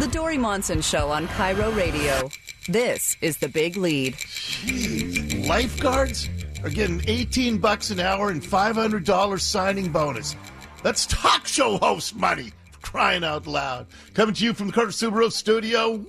The Dory Monson Show on Cairo Radio. This is The Big Lead. Jeez, lifeguards are getting $18 an hour and $500 signing bonus. That's talk show host money, for crying out loud. Coming to you from the Carter Subaru studio.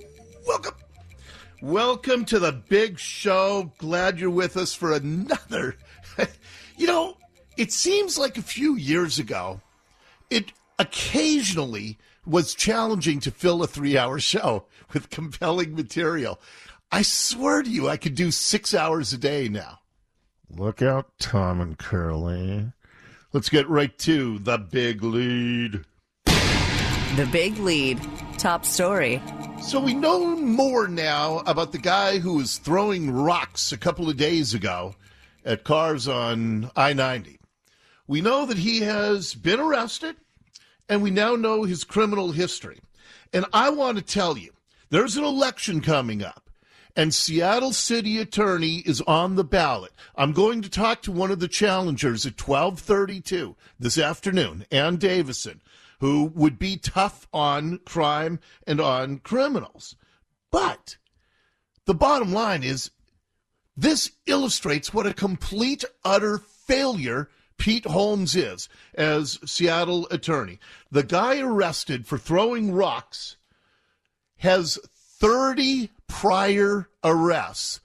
Welcome to the big show. Glad you're with us for another. You know, it seems like a few years ago, it occasionally was challenging to fill a 3-hour show with compelling material. I swear to you, I could do 6 hours a day now. Look out, Tom and Curly. Let's get right to the big lead. The Big Lead. Top story. So we know more now about the guy who was throwing rocks a couple of days ago at cars on I-90. We know that he has been arrested, and we now know his criminal history. And I want to tell you, there's an election coming up, and Seattle City Attorney is on the ballot. I'm going to talk to one of the challengers at 12:32 this afternoon, Ann Davison, who would be tough on crime and on criminals. But the bottom line is, this illustrates what a complete, utter failure Pete Holmes is as Seattle attorney. The guy arrested for throwing rocks has 30 prior arrests,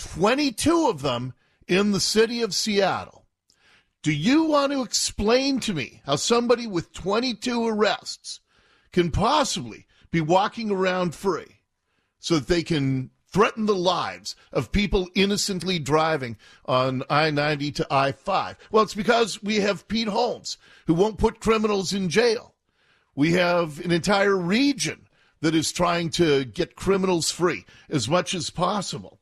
22 of them in the city of Seattle. Do you want to explain to me how somebody with 22 arrests can possibly be walking around free so that they can threaten the lives of people innocently driving on I-90 to I-5? Well, it's because we have Pete Holmes, who won't put criminals in jail. We have an entire region that is trying to get criminals free as much as possible.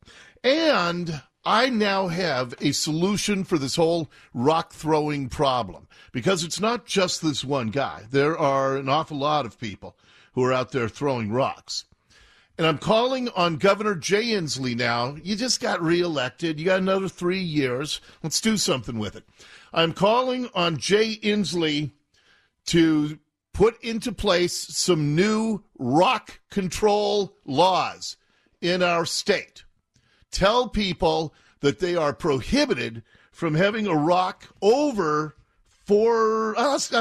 And I now have a solution for this whole rock-throwing problem, because it's not just this one guy. There are an awful lot of people who are out there throwing rocks. And I'm calling on Governor Jay Inslee now. You just got reelected. You got another 3 years. Let's do something with it. I'm calling on Jay Inslee to put into place some new rock control laws in our state. Tell people that they are prohibited from having a rock over 4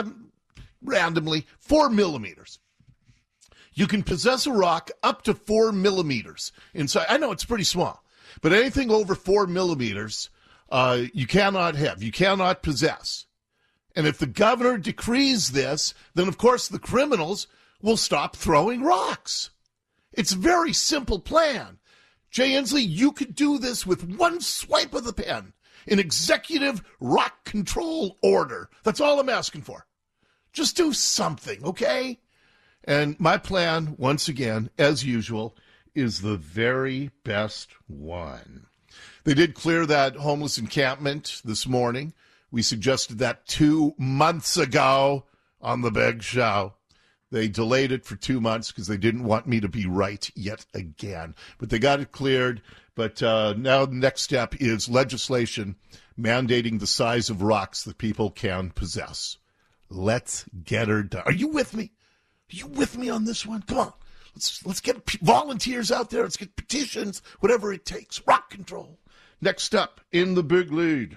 millimeters. You can possess a rock up to 4 millimeters inside. I know it's pretty small, but anything over 4 millimeters, you cannot have. You cannot possess. And if the governor decrees this, then of course the criminals will stop throwing rocks. It's a very simple plan. Jay Inslee, you could do this with one swipe of the pen. An executive rock control order. That's all I'm asking for. Just do something, okay? And my plan, once again, as usual, is the very best one. They did clear that homeless encampment this morning. We suggested that 2 months ago on the big show. They delayed it for 2 months because they didn't want me to be right yet again. But they got it cleared. But now the next step is legislation mandating the size of rocks that people can possess. Let's get her done. Are you with me? Are you with me on this one? Come on. Let's get volunteers out there. Let's get petitions, whatever it takes. Rock control. Next up in the big lead.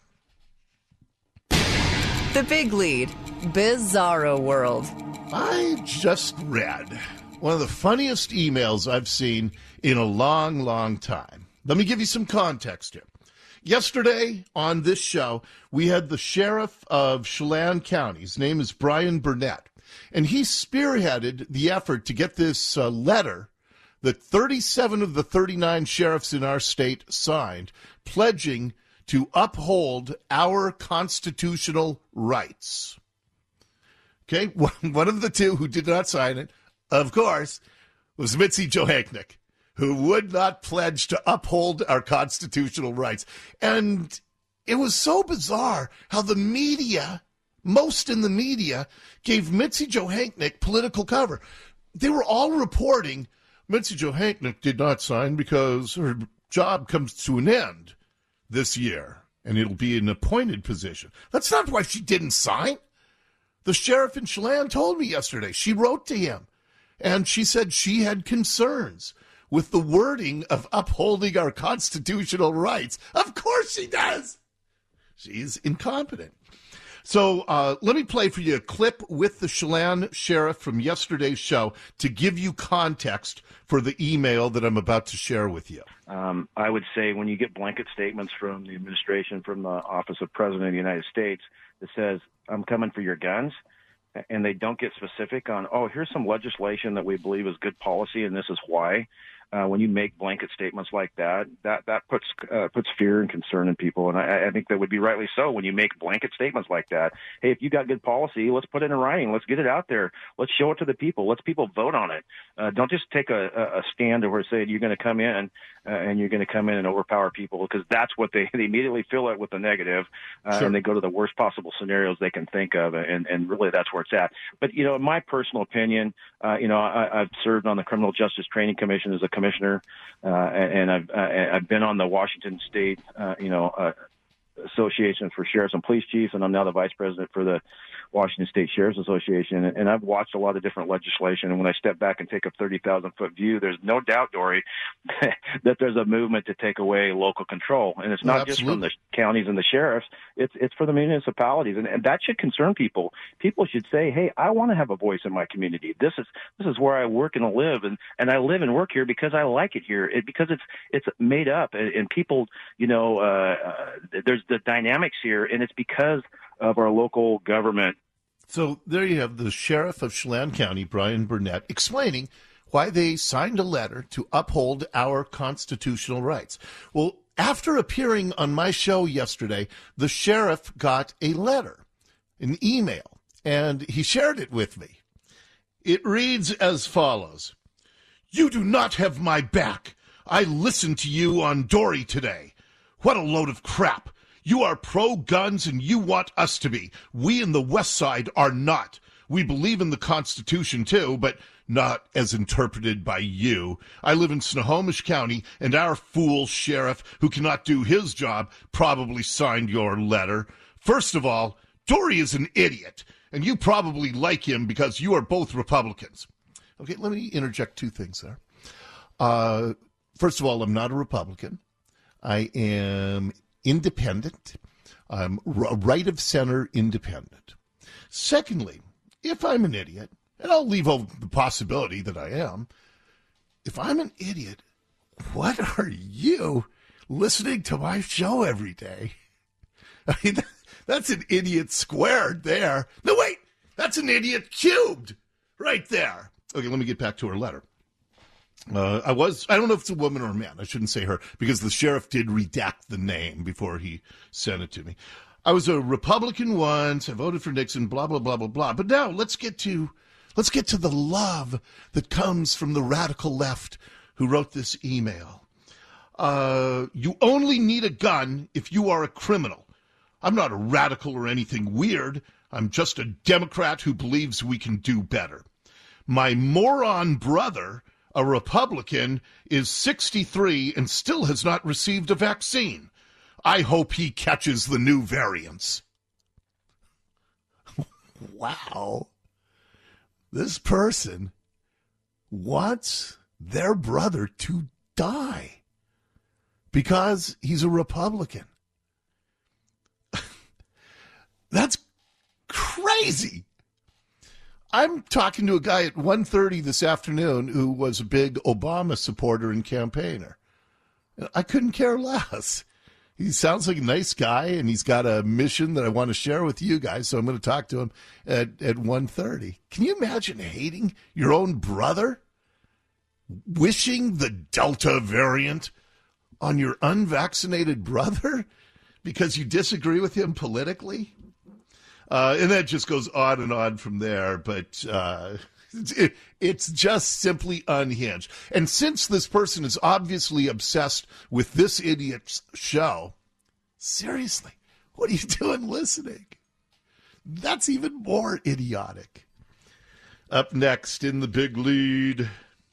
The Big Lead. Bizarro World. I just read one of the funniest emails I've seen in a long, long time. Let me give you some context here. Yesterday on this show, we had the sheriff of Chelan County. His name is Brian Burnett. And he spearheaded the effort to get this letter that 37 of the 39 sheriffs in our state signed, pledging to uphold our constitutional rights. Okay, one of the two who did not sign it, of course, was Mitzi Johanknick, who would not pledge to uphold our constitutional rights. And it was so bizarre how the media, most in the media, gave Mitzi Johanknick political cover. They were all reporting Mitzi Johanknick did not sign because her job comes to an end this year, and it'll be an appointed position. That's not why she didn't sign. The sheriff in Chelan told me yesterday. She wrote to him. And she said she had concerns with the wording of upholding our constitutional rights. Of course she does. She's incompetent. So let me play for you a clip with the Chelan sheriff from yesterday's show to give you context for the email that I'm about to share with you. I would say when you get blanket statements from the administration, from the Office of President of the United States that says, I'm coming for your guns, and they don't get specific on, oh, here's some legislation that we believe is good policy, and this is why. When you make blanket statements like that puts fear and concern in people, and I think that would be rightly so. When you make blanket statements like that, hey, if you got good policy, let's put it in writing. Let's get it out there. Let's show it to the people. Let's people vote on it. Don't just take a stand over saying you're going to come in and you're going to come in and overpower people, because that's what they immediately fill it with the negative, Sure. and they go to the worst possible scenarios they can think of, and really that's where it's at. But in my personal opinion, I've served on the Criminal Justice Training Commission as a commissioner, and I've been on the Washington State, Association for Sheriffs and Police Chiefs, and I'm now the vice president for the Washington State Sheriffs Association. And I've watched a lot of different legislation. And when I step back and take a 30,000-foot view, there's no doubt, Dory, that there's a movement to take away local control. And it's not just from the counties and the sheriffs; it's for the municipalities, and that should concern people. People should say, "Hey, I want to have a voice in my community. This is where I work and live, and I live and work here because I like it here, because it's made up, and people, there's the dynamics here, and it's because of our local government." So there you have the sheriff of Chelan County, Brian Burnett, explaining why they signed a letter to uphold our constitutional rights. Well, after appearing on my show yesterday, the sheriff got a letter, an email, and he shared it with me. It reads as follows: "You do not have my back. I listened to you on Dory today. What a load of crap. You are pro-guns and you want us to be. We in the West Side are not. We believe in the Constitution too, but not as interpreted by you. I live in Snohomish County, and our fool sheriff, who cannot do his job, probably signed your letter. First of all, Dory is an idiot, and you probably like him because you are both Republicans." Okay, let me interject two things there. First of all, I'm not a Republican. I am independent. I'm right of center independent. Secondly, if I'm an idiot, and I'll leave over the possibility that I am, if I'm an idiot, what are you listening to my show every day? I mean, that's an idiot squared there. No, wait, that's an idiot cubed right there. Okay, let me get back to her letter. I don't know if it's a woman or a man. I shouldn't say her, because the sheriff did redact the name before he sent it to me. I was a Republican once. I voted for Nixon, blah, blah, blah, blah, blah. But now let's get to the love that comes from the radical left who wrote this email. You only need a gun if you are a criminal. I'm not a radical or anything weird. I'm just a Democrat who believes we can do better. My moron brother, a Republican, is 63 and still has not received a vaccine. I hope he catches the new variants. Wow. This person wants their brother to die because he's a Republican. That's crazy. I'm talking to a guy at 1:30 this afternoon who was a big Obama supporter and campaigner. I couldn't care less. He sounds like a nice guy, and he's got a mission that I want to share with you guys, so I'm going to talk to him at 1:30. Can you imagine hating your own brother? Wishing the Delta variant on your unvaccinated brother because you disagree with him politically? And that just goes on and on from there, but it's just simply unhinged. And since this person is obviously obsessed with this idiot's show, seriously, what are you doing listening? That's even more idiotic. Up next in the big lead.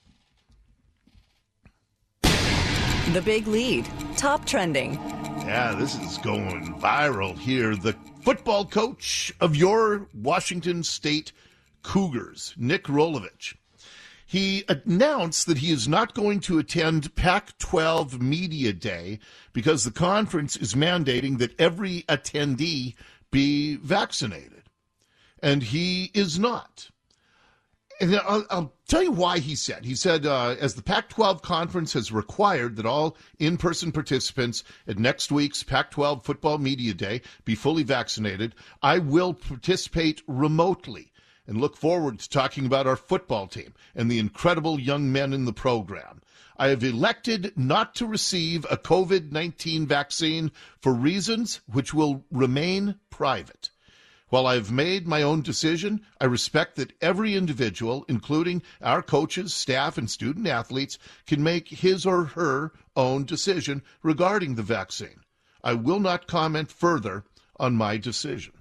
The Big Lead, top trending. Yeah, this is going viral here. The football coach of your Washington State Cougars, Nick Rolovich, He announced that he is not going to attend Pac-12 Media Day because the conference is mandating that every attendee be vaccinated. And he is not. And I'll tell you why he said. He said, as the Pac-12 conference has required that all in-person participants at next week's Pac-12 Football Media Day be fully vaccinated, I will participate remotely and look forward to talking about our football team and the incredible young men in the program. I have elected not to receive a COVID-19 vaccine for reasons which will remain private. While I have made my own decision, I respect that every individual, including our coaches, staff, and student athletes, can make his or her own decision regarding the vaccine. I will not comment further on my decision.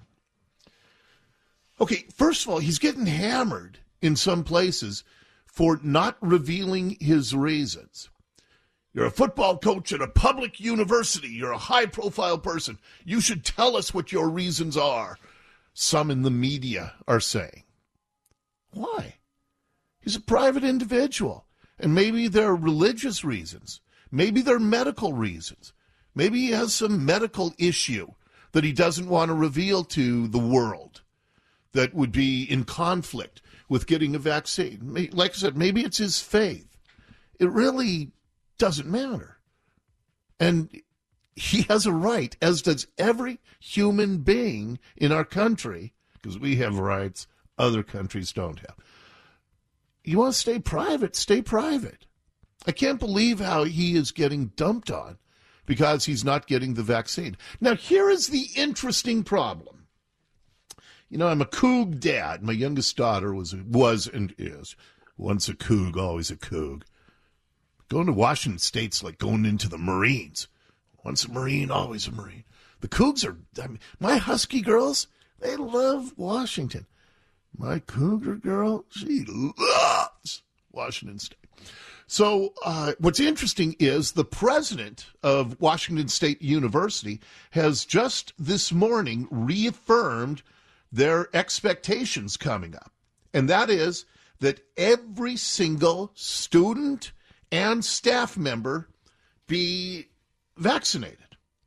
Okay, first of all, he's getting hammered in some places for not revealing his reasons. You're a football coach at a public university. You're a high-profile person. You should tell us what your reasons are. Some in the media are saying. Why? He's a private individual, and maybe there are religious reasons. Maybe there are medical reasons. Maybe he has some medical issue that he doesn't want to reveal to the world that would be in conflict with getting a vaccine. Like I said, maybe it's his faith. It really doesn't matter. And he has a right, as does every human being in our country, because we have rights other countries don't have. You want to stay private, stay private. I can't believe how he is getting dumped on because he's not getting the vaccine. Now, here is the interesting problem. You know, I'm a Coug dad. My youngest daughter was and is once a Coug, always a Coug. Going to Washington State's like going into the Marines. Once a Marine, always a Marine. The Cougs are, my Husky girls, they love Washington. My Cougar girl, she loves Washington State. So what's interesting is the president of Washington State University has just this morning reaffirmed their expectations coming up. And that is that every single student and staff member be vaccinated.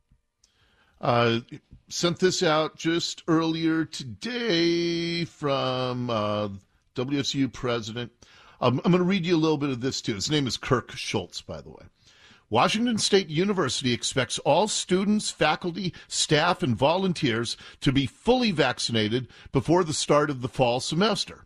Sent this out just earlier today from WSU president. I'm going to read you a little bit of this, too. His name is Kirk Schultz, by the way. Washington State University expects all students, faculty, staff, and volunteers to be fully vaccinated before the start of the fall semester.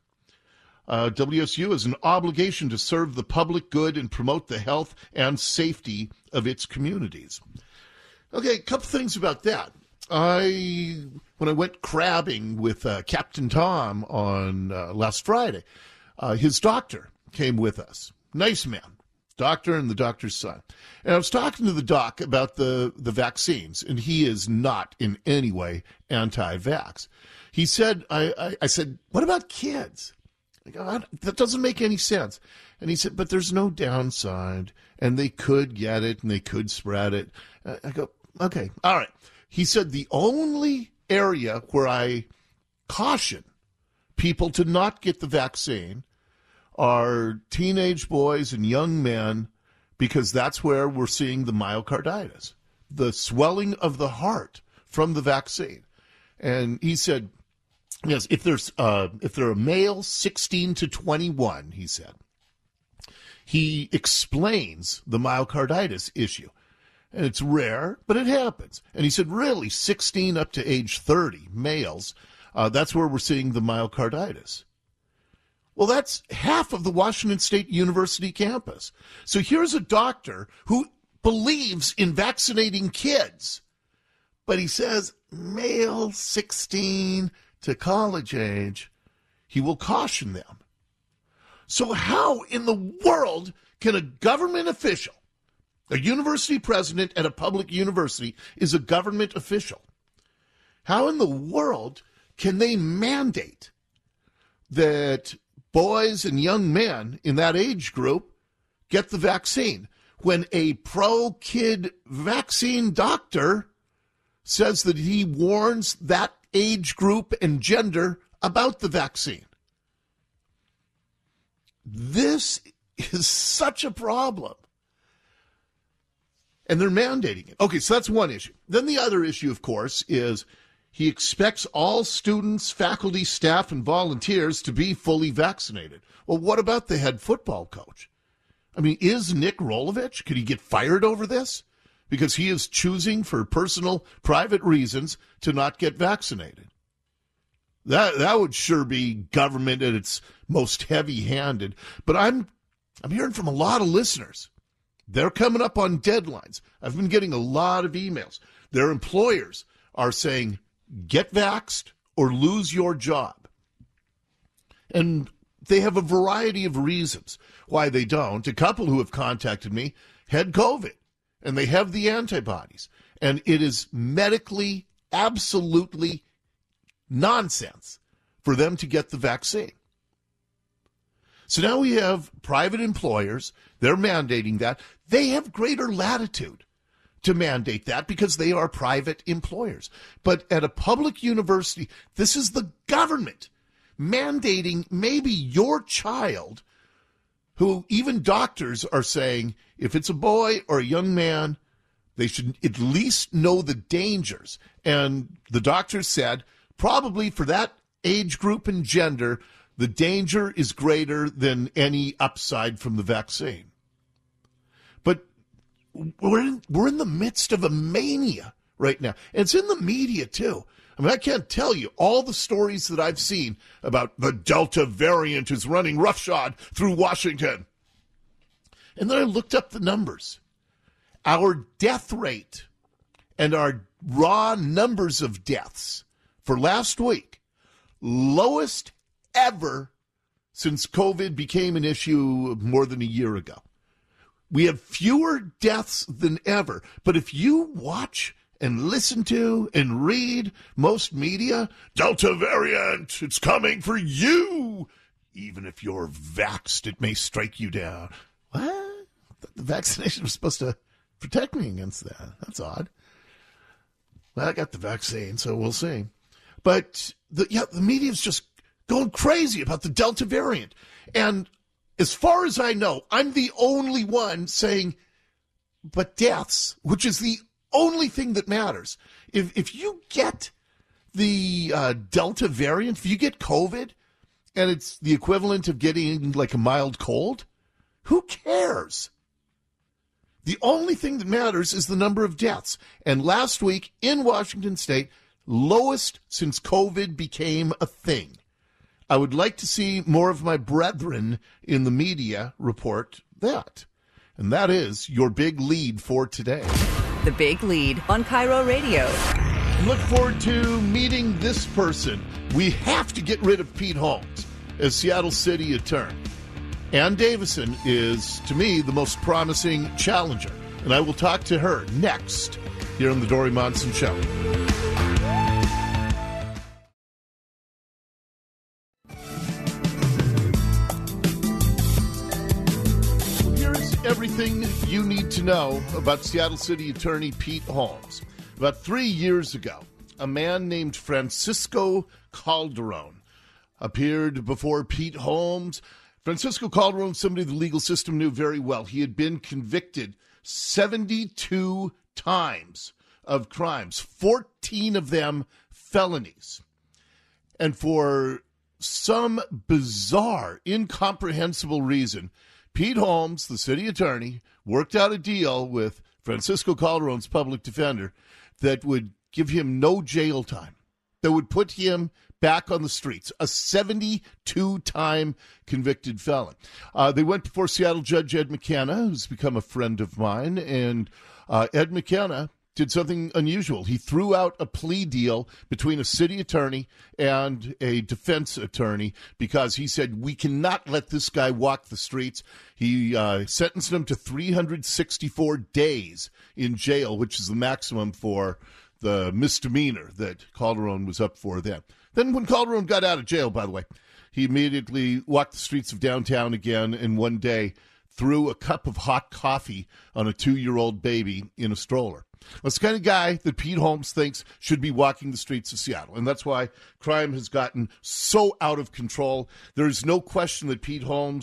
WSU has an obligation to serve the public good and promote the health and safety of its communities. Okay, a couple things about that. When I went crabbing with Captain Tom on last Friday, his doctor came with us. Nice man, doctor and the doctor's son. And I was talking to the doc about the vaccines, and he is not in any way anti-vax. He said, I said, what about kids? I go, that doesn't make any sense. And he said, but there's no downside, and they could get it, and they could spread it. I go, okay, all right. He said the only area where I caution people to not get the vaccine are teenage boys and young men, because that's where we're seeing the myocarditis, the swelling of the heart from the vaccine. And he said, yes, if they're a male 16 to 21, he said, he explains the myocarditis issue. And it's rare, but it happens. And he said, really, 16 up to age 30 males, that's where we're seeing the myocarditis. Well, that's half of the Washington State University campus. So here's a doctor who believes in vaccinating kids, but he says male 16 to college age, he will caution them. So how in the world can a government official, a university president at a public university is a government official, how in the world can they mandate that boys and young men in that age group get the vaccine when a pro-kid vaccine doctor says that he warns that age group and gender about the vaccine? this is such a problem. And they're mandating it. Okay, so that's one issue. Then the other issue, of course, is he expects all students, faculty, staff, and volunteers to be fully vaccinated. Well, what about the head football coach? I mean, is Nick Rolovich, could he get fired over this? Because he is choosing for personal, private reasons to not get vaccinated. That would sure be government at its most heavy-handed. But I'm hearing from a lot of listeners. They're coming up on deadlines. I've been getting a lot of emails. Their employers are saying, get vaxxed or lose your job. And they have a variety of reasons why they don't. A couple who have contacted me had COVID, and they have the antibodies. And it is medically absolutely nonsense for them to get the vaccine. So now we have private employers. They're mandating that. They have greater latitude to mandate that because they are private employers. But at a public university, this is the government mandating maybe your child, who even doctors are saying if it's a boy or a young man, they should at least know the dangers. And the doctors said probably for that age group and gender, the danger is greater than any upside from the vaccine. But we're in the midst of a mania right now. And it's in the media, too. I mean, I can't tell you all the stories that I've seen about the Delta variant is running roughshod through Washington. And then I looked up the numbers. Our death rate and our raw numbers of deaths for last week, lowest ever since COVID became an issue more than a year ago. We have fewer deaths than ever. But if you watch and listen to and read most media, Delta variant, it's coming for you. Even if you're vaxxed, it may strike you down. What? The vaccination was supposed to protect me against that. That's odd. Well, I got the vaccine, so we'll see. But the media's just going crazy about the Delta variant. And as far as I know, I'm the only one saying, but deaths, which is the only thing that matters. If you get the Delta variant, if you get COVID, and it's the equivalent of getting like a mild cold, who cares? The only thing that matters is the number of deaths. And last week in Washington State, lowest since COVID became a thing. I would like to see more of my brethren in the media report that. And that is your big lead for today. The Big Lead on Cairo Radio. Look forward to meeting this person. We have to get rid of Pete Holmes as Seattle City Attorney. Ann Davison is, to me, the most promising challenger. And I will talk to her next here on the Dori Monson Show. Everything you need to know about Seattle City Attorney Pete Holmes. About 3 years ago, a man named Francisco Calderon appeared before Pete Holmes. Francisco Calderon, somebody the legal system knew very well. He had been convicted 72 times of crimes, 14 of them felonies. And for some bizarre, incomprehensible reason, Pete Holmes, the city attorney, worked out a deal with Francisco Calderon's public defender that would give him no jail time, that would put him back on the streets, a 72-time convicted felon. They went before Seattle Judge Ed McKenna, who's become a friend of mine, and Ed McKenna did something unusual. He threw out a plea deal between a city attorney and a defense attorney because he said, we cannot let this guy walk the streets. He sentenced him to 364 days in jail, which is the maximum for the misdemeanor that Calderon was up for then. Then when Calderon got out of jail, by the way, he immediately walked the streets of downtown again, and one day threw a cup of hot coffee on a 2-year-old baby in a stroller. That's the kind of guy that Pete Holmes thinks should be walking the streets of Seattle. And that's why crime has gotten so out of control. There is no question that Pete Holmes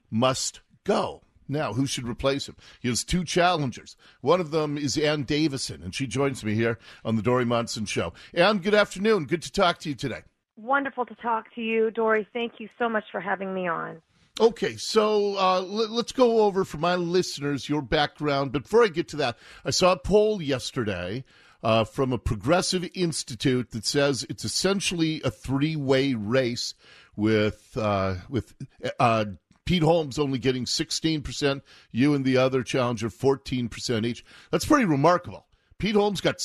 must go. Now, who should replace him? He has two challengers. One of them is Ann Davison, and she joins me here on the Dori Monson Show. Ann, good afternoon. Good to talk to you today. Wonderful to talk to you, Dori. Thank you so much for having me on. Okay, so let's go over for my listeners your background. But before I get to that, I saw a poll yesterday from a progressive institute that says it's essentially a three-way race with Pete Holmes only getting 16%, you and the other challenger 14% each. That's pretty remarkable. Pete Holmes got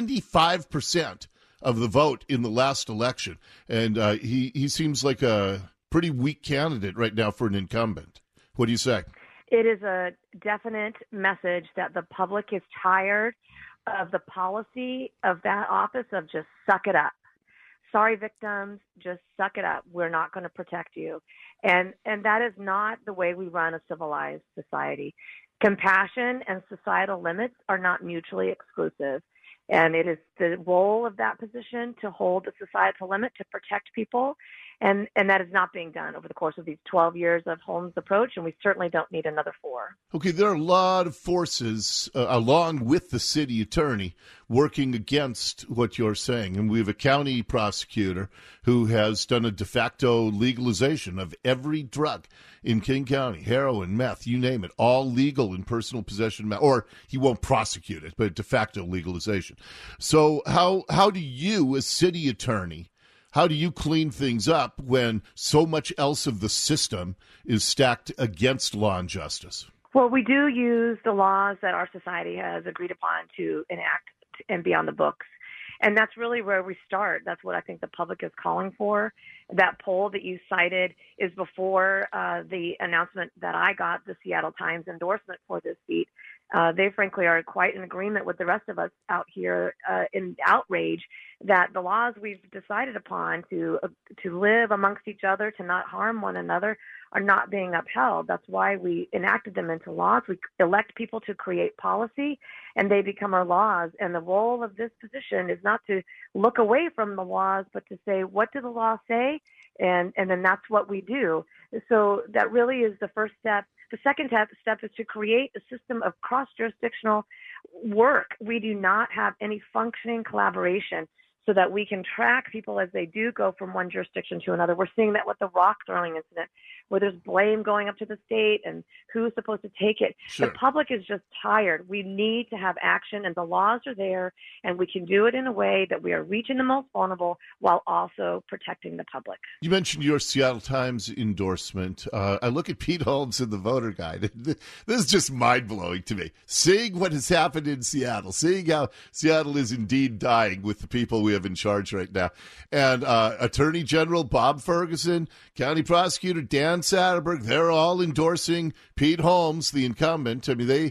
75% of the vote in the last election, and he seems like a pretty weak candidate right now for an incumbent. What do you say? It is a definite message that the public is tired of the policy of that office of just suck it up. Sorry, victims, just suck it up. We're not going to protect you. And that is not the way we run a civilized society. Compassion and societal limits are not mutually exclusive. And it is the role of that position to hold the societal limit to protect people. And that is not being done over the course of these 12 years of Holmes' approach, and we certainly don't need another 4. Okay, there are a lot of forces, along with the city attorney, working against what you're saying. And we have a county prosecutor who has done a de facto legalization of every drug in King County, heroin, meth, you name it, all legal in personal possession, or he won't prosecute it, but de facto legalization. So how do you, as city attorney, how do you clean things up when so much else of the system is stacked against law and justice? Well, we do use the laws that our society has agreed upon to enact and be on the books. And that's really where we start. That's what I think the public is calling for. That poll that you cited is before the announcement that I got, the Seattle Times endorsement for this seat. They frankly are quite in agreement with the rest of us out here in outrage that the laws we've decided upon to live amongst each other, to not harm one another, are not being upheld. That's why we enacted them into laws. We elect people to create policy, and they become our laws. And the role of this position is not to look away from the laws, but to say, what do the laws say? And then that's what we do. So that really is the first step. The second step is to create a system of cross-jurisdictional work. We do not have any functioning collaboration so that we can track people as they do go from one jurisdiction to another. We're seeing that with the rock throwing incident, where there's blame going up to the state and who's supposed to take it. Sure. The public is just tired. We need to have action, and the laws are there, and we can do it in a way that we are reaching the most vulnerable while also protecting the public. You mentioned your Seattle Times endorsement. I look at Pete Holmes in the voter guide. This is just mind-blowing to me. Seeing what has happened in Seattle, seeing how Seattle is indeed dying with the people we have in charge right now. And Attorney General Bob Ferguson, County Prosecutor Dan Satterberg, they're all endorsing Pete Holmes, the incumbent. I mean,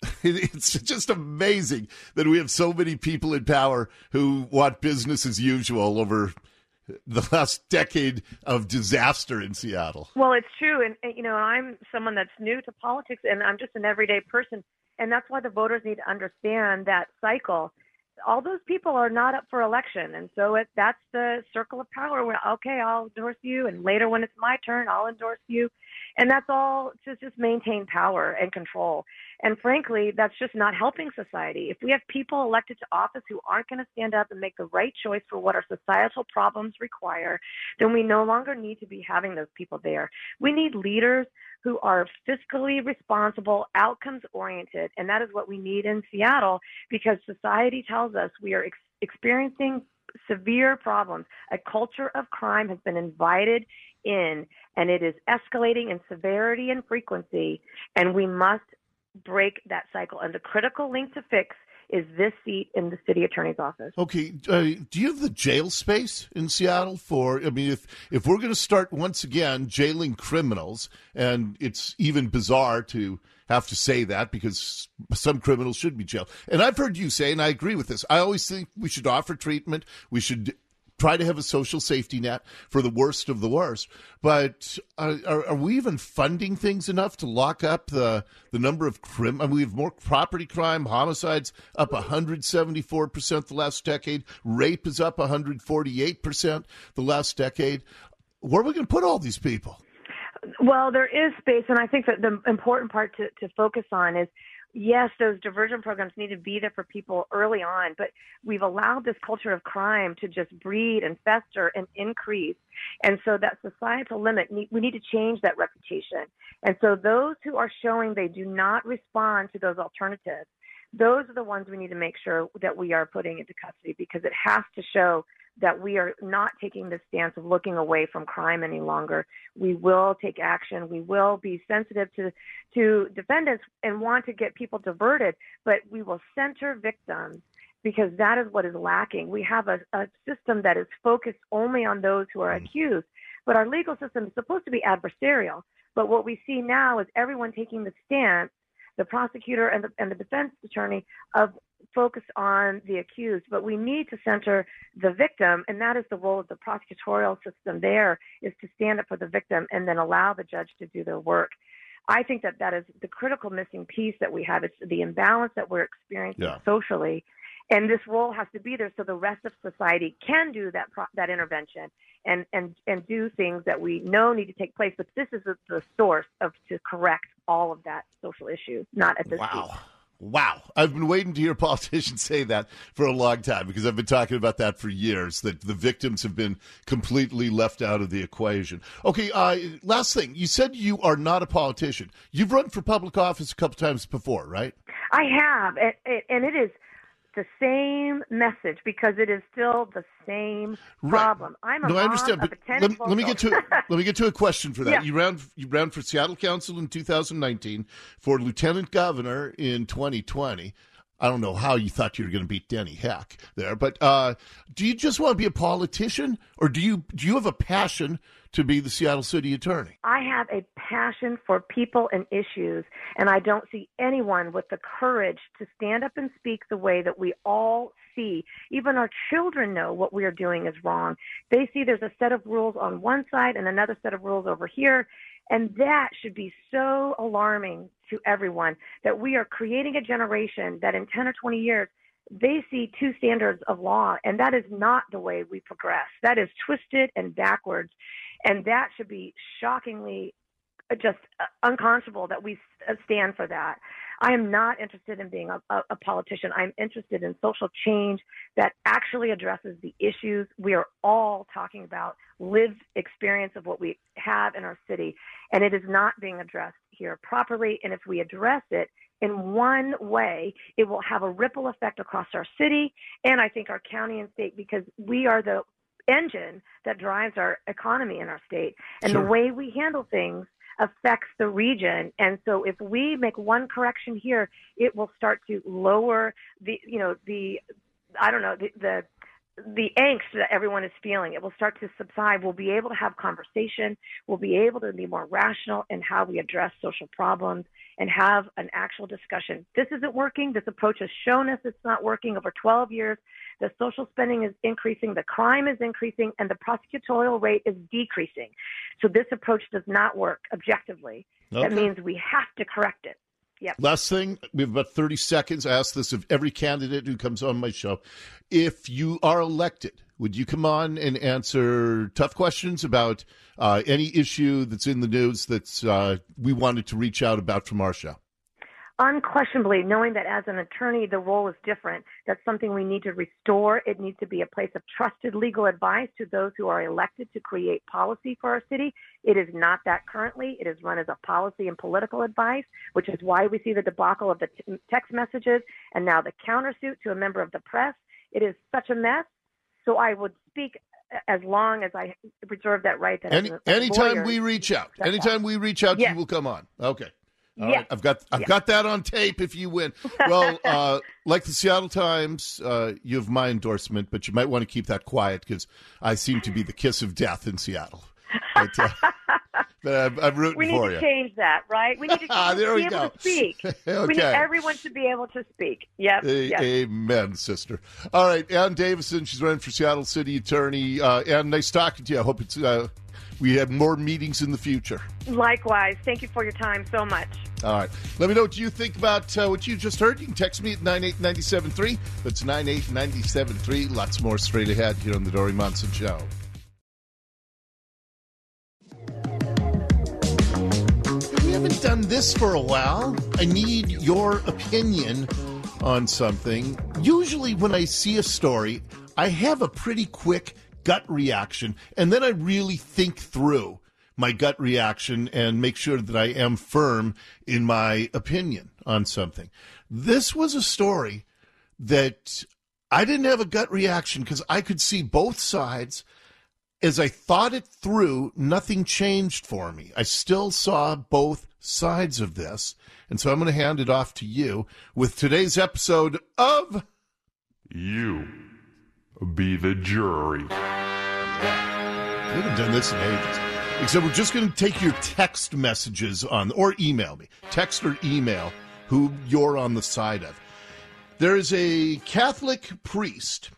it's just amazing that we have so many people in power who want business as usual over the last decade of disaster in Seattle. Well, it's true. And I'm someone that's new to politics, and I'm just an everyday person. And that's why the voters need to understand that cycle. All those people are not up for election. And so that's the circle of power where, okay, I'll endorse you. And later when it's my turn, I'll endorse you. And that's all to just maintain power and control. And frankly, that's just not helping society. If we have people elected to office who aren't going to stand up and make the right choice for what our societal problems require, then we no longer need to be having those people there. We need leaders who are fiscally responsible, outcomes-oriented, and that is what we need in Seattle, because society tells us we are experiencing severe problems. A culture of crime has been invited in, and it is escalating in severity and frequency, and we must break that cycle. And the critical link to fix is this seat in the city attorney's office. Okay. Do you have the jail space in Seattle if we're going to start once again jailing criminals, and it's even bizarre to have to say that because some criminals should be jailed. And I've heard you say, and I agree with this, I always think we should offer treatment. We should try to have a social safety net for the worst of the worst. But are we even funding things enough to lock up the number of crime? I mean, we have more property crime, homicides up 174% the last decade. Rape is up 148% the last decade. Where are we going to put all these people? Well, there is space, and I think that the important part to focus on is, yes, those diversion programs need to be there for people early on, but we've allowed this culture of crime to just breed and fester and increase. And so that societal limit, we need to change that reputation. And so those who are showing they do not respond to those alternatives, those are the ones we need to make sure that we are putting into custody, because it has to show that we are not taking the stance of looking away from crime any longer. We will take action. We will be sensitive to defendants and want to get people diverted, but we will center victims, because that is what is lacking. We have a system that is focused only on those who are accused, but our legal system is supposed to be adversarial. But what we see now is everyone taking the stance, the prosecutor and the defense attorney, of focus on the accused, but we need to center the victim, and that is the role of the prosecutorial system there, is to stand up for the victim and then allow the judge to do their work. I think that is the critical missing piece that we have. It's the imbalance that we're experiencing socially, and this role has to be there so the rest of society can do that intervention and do things that we know need to take place. But this is the source to correct all of that social issue, not at this stage. Wow. I've been waiting to hear politicians say that for a long time, because I've been talking about that for years, that the victims have been completely left out of the equation. Okay, last thing. You said you are not a politician. You've run for public office a couple times before, right? I have, and it is the same message, because it is still the same problem. I'm a mom, I understand, but let me get to a question for that. Yeah. You ran for Seattle Council in 2019, for lieutenant governor in 2020. I don't know how you thought you were going to beat Denny Heck there, but do you just want to be a politician, or do you have a passion to be the Seattle City Attorney? I have a passion for people and issues, and I don't see anyone with the courage to stand up and speak the way that we all see. Even our children know what we are doing is wrong. They see there's a set of rules on one side and another set of rules over here, and that should be so alarming to everyone, that we are creating a generation that in 10 or 20 years, they see two standards of law, and that is not the way we progress. That is twisted and backwards, and that should be shockingly just unconscionable that we stand for that. I am not interested in being a politician. I'm interested in social change that actually addresses the issues we are all talking about, lived experience of what we have in our city, and it is not being addressed here properly. And if we address it in one way, it will have a ripple effect across our city and I think our county and state, because we are the engine that drives our economy in our state. And the way we handle things affects the region. And so if we make one correction here, it will start to lower the angst that everyone is feeling. It will start to subside. We'll be able to have conversation. We'll be able to be more rational in how we address social problems and have an actual discussion. This isn't working. This approach has shown us it's not working over 12 years. The social spending is increasing, the crime is increasing, and the prosecutorial rate is decreasing. So this approach does not work objectively. Okay. That means we have to correct it. Yep. Last thing, we have about 30 seconds. I ask this of every candidate who comes on my show. If you are elected, would you come on and answer tough questions about any issue that's in the news that we wanted to reach out about from our show? Unquestionably, knowing that as an attorney, the role is different. That's something we need to restore. It needs to be a place of trusted legal advice to those who are elected to create policy for our city. It is not that currently. It is run as a policy and political advice, which is why we see the debacle of the text messages and now the countersuit to a member of the press. It is such a mess. So I would speak as long as I reserve that right. That anytime we reach out, you will come on. Okay. All right. I've got that on tape if you win. Well, like the Seattle Times, you have my endorsement, but you might want to keep that quiet because I seem to be the kiss of death in Seattle. But I'm rooting for you. We need to change that, right? We need to be able to speak. Okay. We need everyone to be able to speak. Yep. Amen, sister. All right, Ann Davison, she's running for Seattle City Attorney. Ann, nice talking to you. I hope we have more meetings in the future. Likewise. Thank you for your time so much. All right. Let me know what you think about what you just heard. You can text me at 98973. That's 98973. Lots more straight ahead here on The Dori Monson Show. done this for a while. I need your opinion on something. Usually when I see a story, I have a pretty quick gut reaction, and then I really think through my gut reaction and make sure that I am firm in my opinion on something. This was a story that I didn't have a gut reaction because I could see both sides. As I thought it through, nothing changed for me. I still saw both sides of this. And so I'm going to hand it off to you with today's episode of You Be the Jury. Yeah. We haven't done this in ages. Except we're just going to take your text messages on, or email me. Text or email who you're on the side of. There is a Catholic priest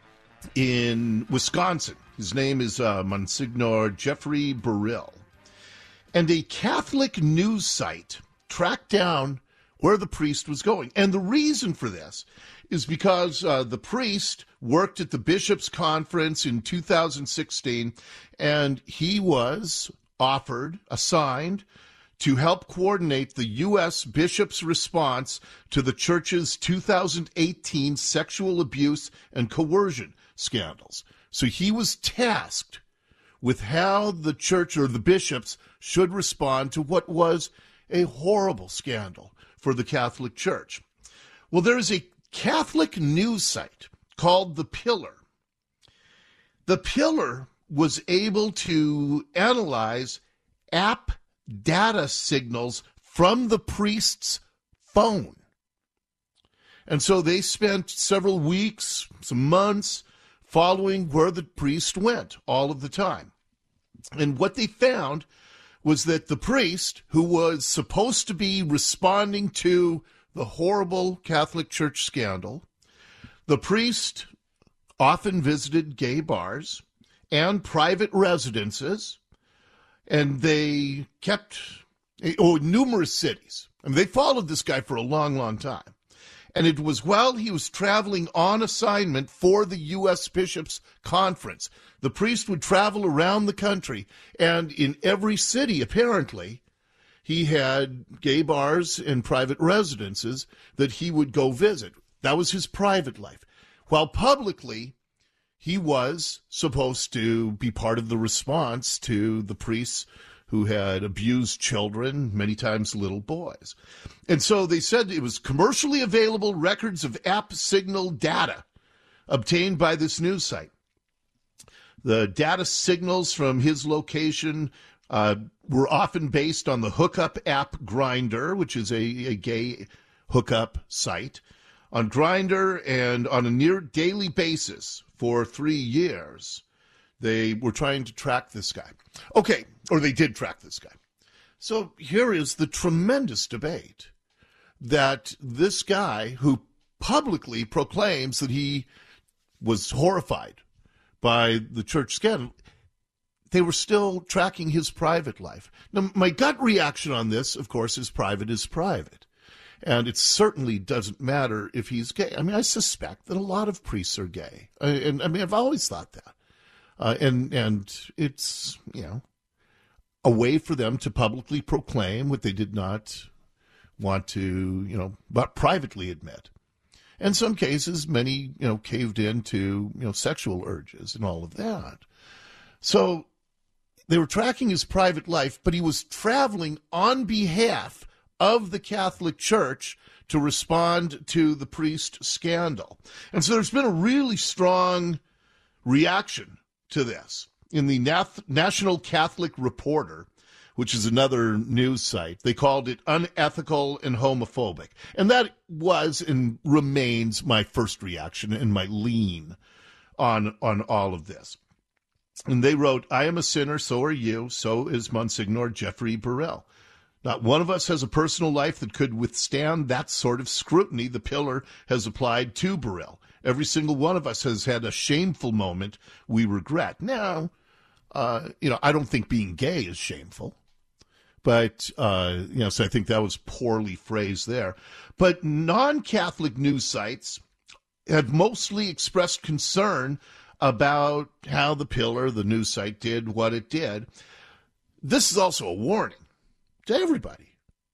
in Wisconsin. His name is Monsignor Jeffrey Burrill. And a Catholic news site tracked down where the priest was going. And the reason for this is because the priest worked at the Bishops' Conference in 2016, and he was assigned to help coordinate the U.S. Bishops' response to the church's 2018 sexual abuse and coercion scandals. So he was tasked with how the church or the bishops should respond to what was a horrible scandal for the Catholic Church. Well, there is a Catholic news site called The Pillar. The Pillar was able to analyze app data signals from the priest's phone. And so they spent several weeks, some months, following where the priest went all of the time. And what they found was that the priest, who was supposed to be responding to the horrible Catholic Church scandal, the priest often visited gay bars and private residences, and they kept numerous cities. I mean, they followed this guy for a long, long time. And it was while he was traveling on assignment for the U.S. Bishops' Conference. The priest would travel around the country, and in every city, apparently, he had gay bars and private residences that he would go visit. That was his private life. While publicly, he was supposed to be part of the response to the priests who had abused children, many times little boys. And so they said it was commercially available records of app signal data obtained by this news site. The data signals from his location were often based on the hookup app Grindr, which is a gay hookup site. On Grindr, and on a near daily basis for 3 years, they were trying to track this guy. Okay, or they did track this guy. So here is the tremendous debate that this guy, who publicly proclaims that he was horrified by the church scandal, they were still tracking his private life. Now, my gut reaction on this, of course, is private is private. And it certainly doesn't matter if he's gay. I mean, I suspect that a lot of priests are gay. And I mean, I've always thought that. And it's, a way for them to publicly proclaim what they did not want to, but privately admit. In some cases, many, caved into, sexual urges and all of that. So they were tracking his private life, but he was traveling on behalf of the Catholic Church to respond to the priest scandal. And so there's been a really strong reaction to this. In the National Catholic Reporter, which is another news site, they called it unethical and homophobic. And that was and remains my first reaction and my lean on all of this. And they wrote, I am a sinner, so are you, so is Monsignor Jeffrey Burrill. Not one of us has a personal life that could withstand that sort of scrutiny the Pillar has applied to Burrill. Every single one of us has had a shameful moment we regret. Now, I don't think being gay is shameful. But, so I think that was poorly phrased there. But non-Catholic news sites have mostly expressed concern about how the Pillar, the news site, did what it did. This is also a warning to everybody.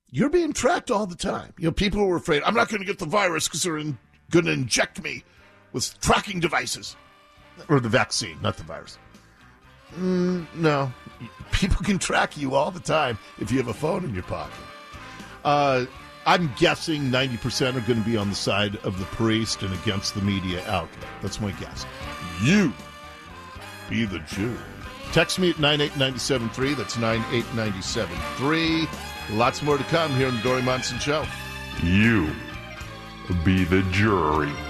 You're being tracked all the time. People were afraid, I'm not going to get the virus because they're going to inject me with tracking devices. Or the vaccine, not the virus. No. People can track you all the time if you have a phone in your pocket. I'm guessing 90% are going to be on the side of the priest and against the media outlet. That's my guess. You be the Jew. Text me at 98973. That's 98973. Lots more to come here on the Dori Monson Show. You be the jury.